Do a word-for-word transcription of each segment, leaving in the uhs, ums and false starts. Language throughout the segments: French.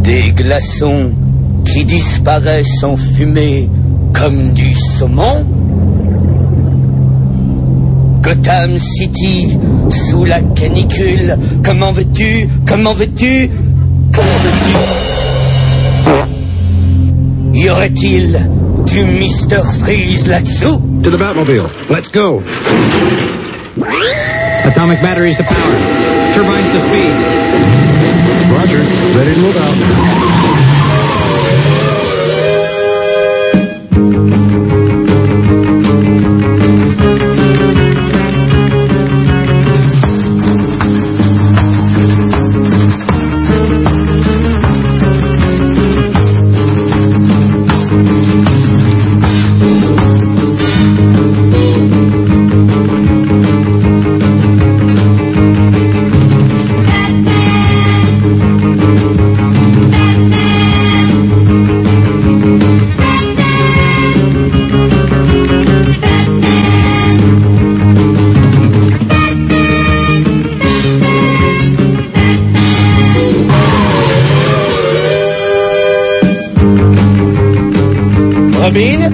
Des glaçons qui disparaissent en fumée comme du saumon. Gotham City, sous la canicule. Comment veux-tu? Comment veux-tu? Comment veux-tu? Y aurait-il du mister Freeze là-dessous? To the Batmobile. Let's go. Atomic batteries to power. Turbines to speed. Roger. Ready to move out. Robin?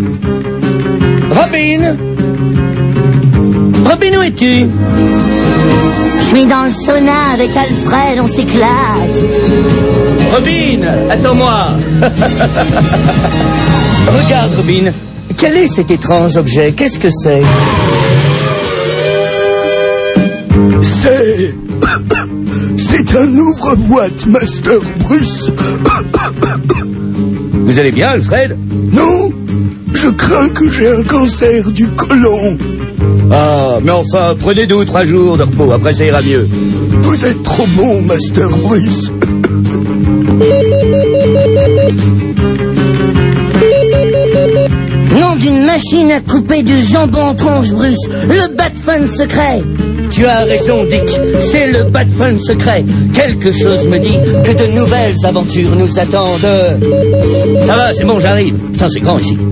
Robin? Robin, où es-tu? Je suis dans le sauna avec Alfred, on s'éclate. Robin, attends-moi. Regarde, Robin. Quel est cet étrange objet? Qu'est-ce que c'est? C'est... C'est un ouvre-boîte, Master Bruce. Vous allez bien, Alfred? Non, je crains que j'ai un cancer du côlon. Ah, mais enfin, prenez deux ou trois jours de repos, après ça ira mieux. Vous êtes trop bon, Master Bruce. Nom d'une machine à couper du jambon en tranches, Bruce. Le Batphone secret. Tu as raison, Dick. C'est le Batphone secret. Quelque chose me dit que de nouvelles aventures nous attendent. Ça va, c'est bon, j'arrive. Putain, c'est grand ici.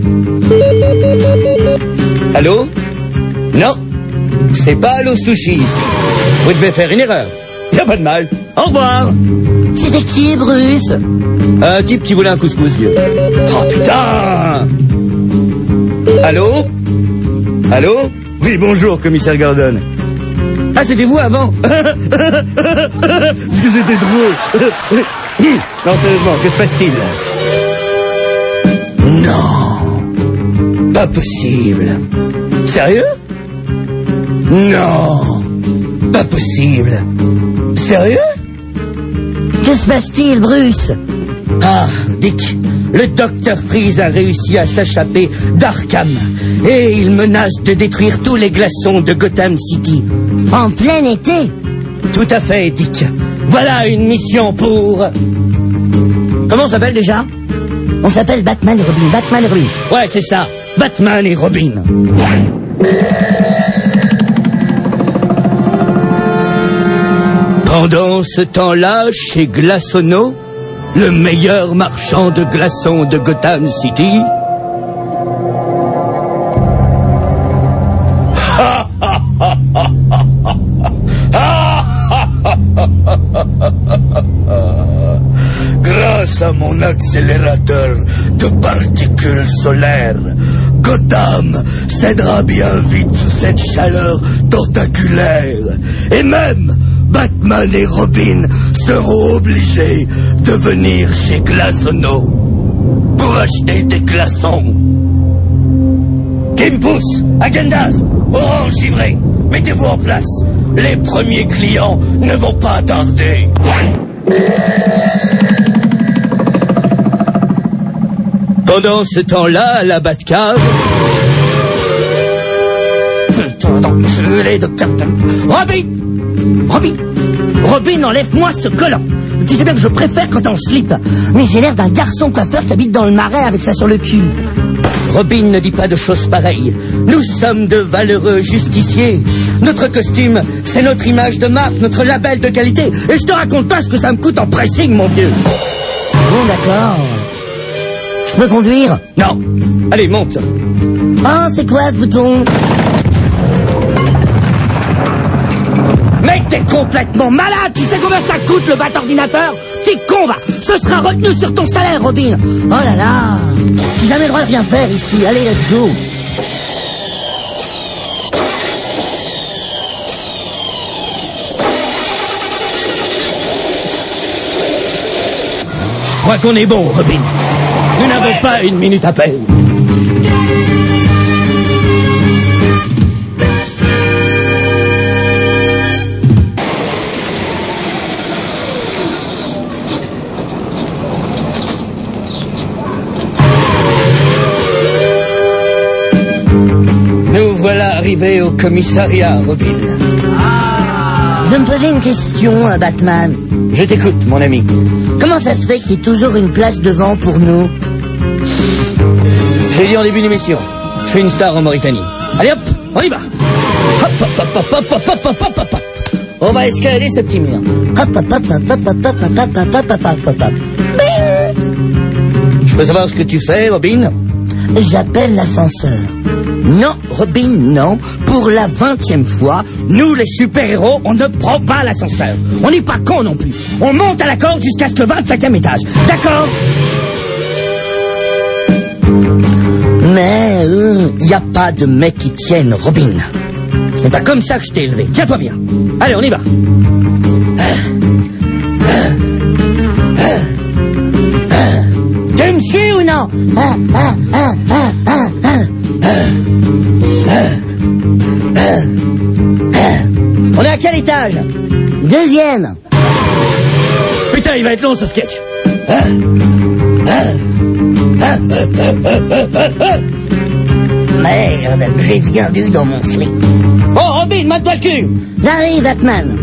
Allô? Non, c'est pas Allo Sushi ici. Vous devez faire une erreur. Y a pas de mal. Au revoir. C'était qui, Bruce? Un type qui voulait un couscous, vieux. Oh putain! Allô? Allô? Oui, bonjour, commissaire Gordon. Ah, c'était vous avant? Parce que c'était drôle. Non, sérieusement, que se passe-t-il? Non. Pas possible. Sérieux? Non. Pas possible. Sérieux? Que se passe-t-il, Bruce? Ah, Dick, le docteur Freeze a réussi à s'échapper d'Arkham et il menace de détruire tous les glaçons de Gotham City. En plein été? Tout à fait, Dick. Voilà une mission pour... Comment on s'appelle déjà? On s'appelle Batman et Robin. Batman et Robin. Ouais, c'est ça. Batman et Robin. Pendant ce temps-là, chez Glaçonneau, le meilleur marchand de glaçons de Gotham City... Grâce à mon accélérateur de particules solaires, Gotham cédera bien vite sous cette chaleur tentaculaire. Et même Batman et Robin seront obligés de venir chez Glaçonneau pour acheter des glaçons. Qui me pousse? Agendas, orange givré, mettez-vous en place. Les premiers clients ne vont pas tarder. Pendant ce temps-là, à la Batcave... Putain d'enculé de... Robin! Robin! Robin, enlève-moi ce collant! Tu sais bien que je préfère quand t'es en slip. Mais j'ai l'air d'un garçon coiffeur qui habite dans le marais avec ça sur le cul. Robin ne dit pas de choses pareilles. Nous sommes de valeureux justiciers. Notre costume, c'est notre image de marque, notre label de qualité. Et je te raconte pas ce que ça me coûte en pressing, mon vieux. Bon, d'accord. Je peux conduire? Non. Allez, monte. Ah, c'est quoi ce bouton? Mets Mais t'es complètement malade. Tu sais combien ça coûte le bat ordinateur? T'es con, va. Ce sera retenu sur ton salaire, Robin. Oh là là. J'ai jamais le droit de rien faire ici. Allez, let's go. Je crois qu'on est bon, Robin. Nous n'avons pas une minute à peine. Nous voilà arrivés au commissariat, Robin. Je me posais une question, euh, Batman. Je t'écoute, mon ami. Comment ça se fait qu'il y ait toujours une place devant pour nous? Je l'ai dit en début d'émission. Je suis une star en Mauritanie. Allez hop, on y va. Hop, hop, hop, hop, hop, hop, hop, hop, hop, hop. On va escalader ce petit mur. Hop, hop, hop, hop, hop, hop, hop, hop, hop, hop, hop, hop, hop, hop. Bing! Je peux savoir ce que tu fais, Robin? J'appelle l'ascenseur. Non, Robin, non. Pour la vingtième fois, nous les super-héros, on ne prend pas l'ascenseur. On n'est pas cons non plus. On monte à la corde jusqu'à ce vingt-cinquième étage. D'accord? Mais, euh... Y a pas de mecs qui tiennent, Robin. C'est pas comme ça que je t'ai élevé. Tiens-toi bien. Allez, on y va. Tu me suis ou non? Ah, ah, ah, ah, ah, ah. On est à quel étage? Deuxième. Putain, il va être long ce sketch. Merde, j'ai viandu dans mon slip. Oh, Robin, mate-toi le cul. J'arrive, Batman.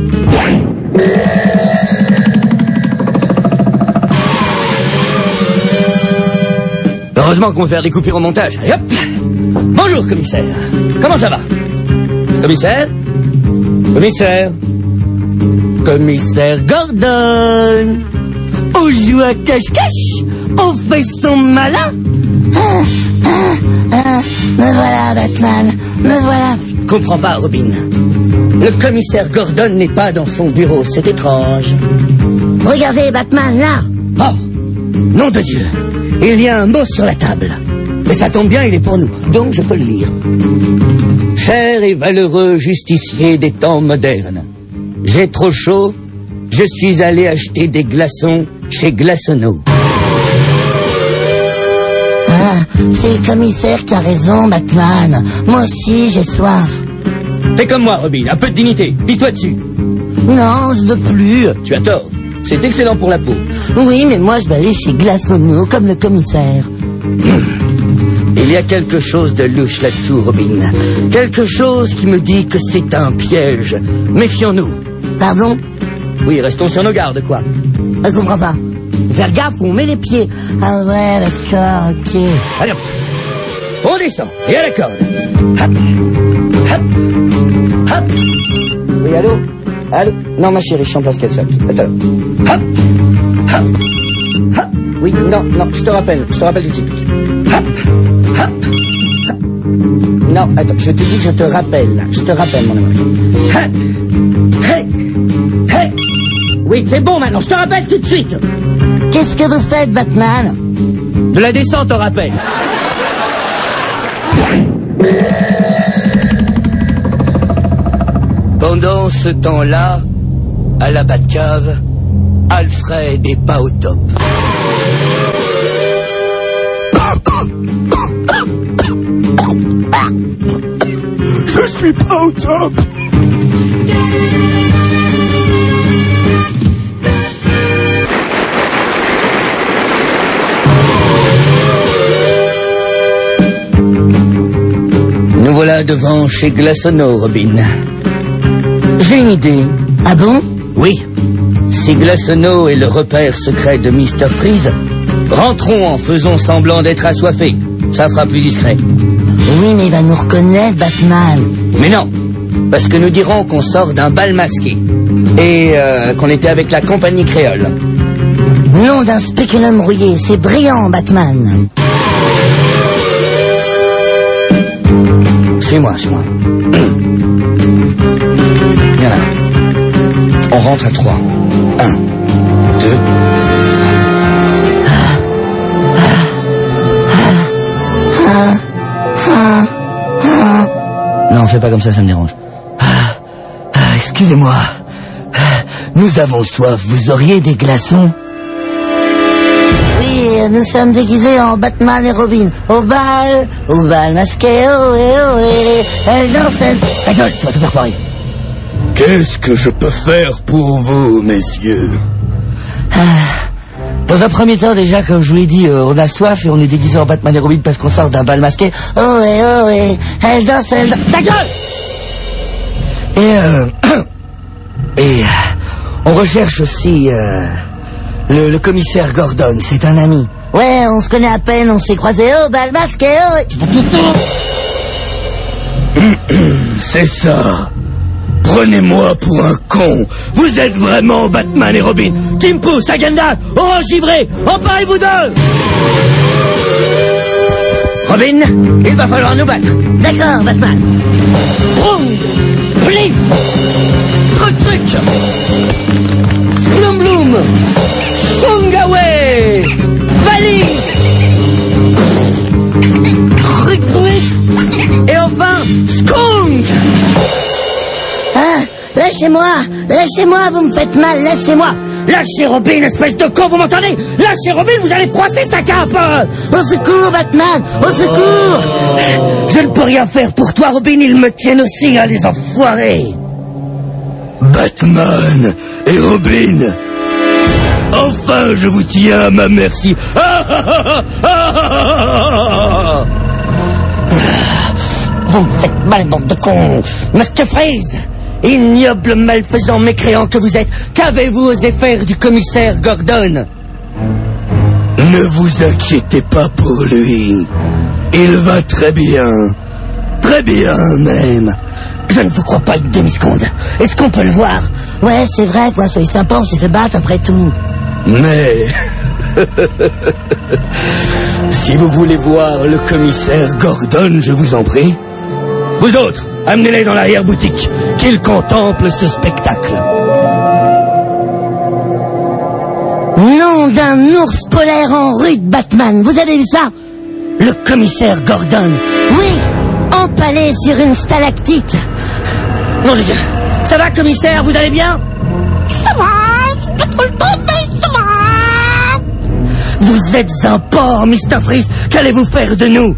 Heureusement qu'on va faire des coupures au montage. Allez, hop. Bonjour, commissaire. Comment ça va? Commissaire? Commissaire? Commissaire Gordon. On joue à cache-cache. On fait son malin. Ah, ah, ah. Me voilà, Batman. Me voilà. Je comprends pas, Robin. Le commissaire Gordon n'est pas dans son bureau. C'est étrange. Regardez, Batman, là. Oh, nom de Dieu. Il y a un mot sur la table. Mais ça tombe bien, il est pour nous. Donc je peux le lire. Cher et valeureux justicier des temps modernes, j'ai trop chaud, je suis allé acheter des glaçons chez Glaçonneau. Ah, c'est le commissaire qui a raison, Batman. Moi aussi, j'ai soif. Fais comme moi, Robin, un peu de dignité. Plie-toi dessus. Non, je veux plus. Tu as tort. C'est excellent pour la peau. Oui, mais moi, je vais aller chez Glaçonneau, comme le commissaire. Il y a quelque chose de louche là-dessous, Robin. Quelque chose qui me dit que c'est un piège. Méfions-nous. Pardon? Oui, restons sur nos gardes, quoi. Je comprends pas. Faire gaffe, on met les pieds. Ah ouais, d'accord, ok. Allez, hop. On descend. Et à la corde. Hop. Hop. Hop. Oui, allô? Allô? Non, ma chérie, je suis en place qu'elle soit. Attends. Hop. Hop. Hop. Oui, non, non, je te rappelle. Je te rappelle tout de suite. Hop. Hop. Hop. Non, attends, je te dis que je te rappelle, là. Je te rappelle, mon ami. Hop. Hey. Hey. Oui, c'est bon maintenant, je te rappelle tout de suite. Qu'est-ce que vous faites, Batman? De la descente au rappel. Pendant ce temps-là, à la Batcave, Alfred est pas au top. Je suis pas au top. Nous voilà devant chez Glaçonneau, Robin. J'ai une idée. Ah bon? Oui. Si Glaçonneau est le repère secret de mister Freeze, rentrons en faisant semblant d'être assoiffés. Ça fera plus discret. Oui, mais il va nous reconnaître, Batman. Mais non, parce que nous dirons qu'on sort d'un bal masqué. Et euh, qu'on était avec la compagnie créole. Nom d'un spéculum rouillé, c'est brillant, Batman. Suis-moi, suis-moi. Viens là. On rentre à trois. Un, deux... Non, fais pas comme ça, ça me dérange. Ah, ah, excusez-moi. Ah, nous avons soif. Vous auriez des glaçons? Oui, nous sommes déguisés en Batman et Robin. Au bal, au bal masqué, oh et oh et. Elle danse, elle... Ta gueule, tu vas tout faire foirer. Qu'est-ce que je peux faire pour vous, messieurs? Ah. Dans un premier temps, déjà, comme je vous l'ai dit, euh, on a soif et on est déguisé en Batman et Robin parce qu'on sort d'un bal masqué. Oh et oh et. Elle danse, elle danse. Ta gueule! Et euh... et... on recherche aussi... Euh, le, le commissaire Gordon, c'est un ami. Ouais, on se connaît à peine, on s'est croisés au bal masqué, oh et... C'est ça. Prenez-moi pour un con. Vous êtes vraiment Batman et Robin. Qui me pousse, Agenda, orange givré, emparez-vous d'eux. Robin, il va falloir nous battre. D'accord, Batman. Boum, plif, truc truc, bloum bloum, Shungaway, valise, truc truc, et enfin, skunk. Hein? Lâchez-moi! Lâchez-moi, vous me faites mal, lâchez-moi! Lâchez Robin, espèce de con, vous m'entendez? Lâchez Robin, vous allez froisser sa cape. Au secours, Batman! Au secours! Je ne peux rien faire pour toi, Robin, ils me tiennent aussi, hein, les enfoirés. Batman et Robin, enfin je vous tiens à ma merci. Ah, ah, ah, ah, ah. Vous me faites mal, bande de cons! Monsieur Freeze, ignoble malfaisant mécréant que vous êtes, qu'avez-vous osé faire du commissaire Gordon? Ne vous inquiétez pas pour lui. Il va très bien. Très bien, même. Je ne vous crois pas une demi-seconde. Est-ce qu'on peut le voir? Ouais, c'est vrai, quoi, soyez sympa, on s'est fait battre après tout. Mais... si vous voulez voir le commissaire Gordon, je vous en prie. Vous autres, amenez-les dans l'arrière-boutique, qu'ils contemplent ce spectacle. Nom d'un ours polaire en rude, Batman, vous avez vu ça? Le commissaire Gordon. Oui, empalé sur une stalactite. Non, les gars, ça va, commissaire, vous allez bien? Ça va, c'est pas trop le temps, mais ça va. Vous êtes un porc, mister Freeze, qu'allez-vous faire de nous?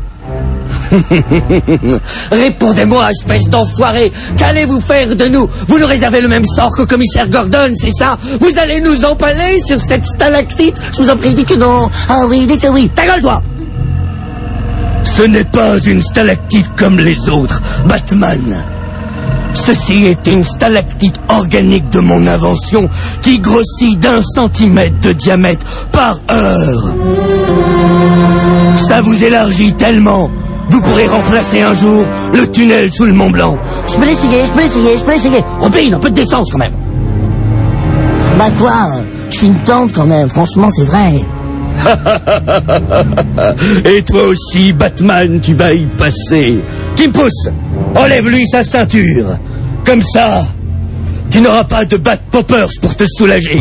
Répondez-moi, espèce d'enfoiré, qu'allez-vous faire de nous? Vous nous réservez le même sort qu'au commissaire Gordon, c'est ça? Vous allez nous empaler sur cette stalactite? Je vous en prie, dites que non. Ah oui, dites que oui. Ta gueule, toi! Ce n'est pas une stalactite comme les autres, Batman. Ceci est une stalactite organique de mon invention qui grossit d'un centimètre de diamètre par heure. Ça vous élargit tellement, vous pourrez remplacer un jour le tunnel sous le Mont Blanc. Je peux l'essayer, je peux l'essayer, je peux l'essayer. Robin, un peu de décence quand même. Bah quoi, je suis une tante quand même, franchement c'est vrai. Et toi aussi, Batman, tu vas y passer. Qui me pousse? Enlève-lui sa ceinture. Comme ça, tu n'auras pas de bat poppers pour te soulager.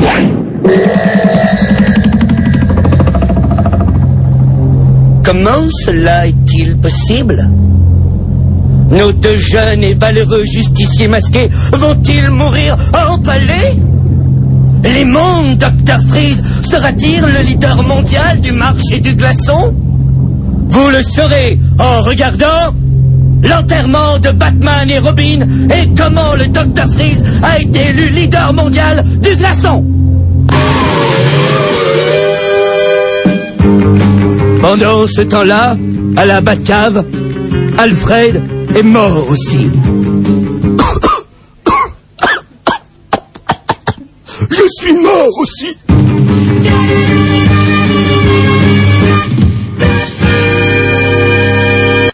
Comment cela est-il possible? Nos deux jeunes et valeureux justiciers masqués vont-ils mourir empalés? Les mondes, docteur Freeze, sera-t-il le leader mondial du marché du glaçon? Vous le saurez en regardant l'enterrement de Batman et Robin et comment le docteur Freeze a été élu leader mondial du glaçon. Pendant ce temps-là, à la Batcave, Alfred est mort aussi. Je suis mort aussi.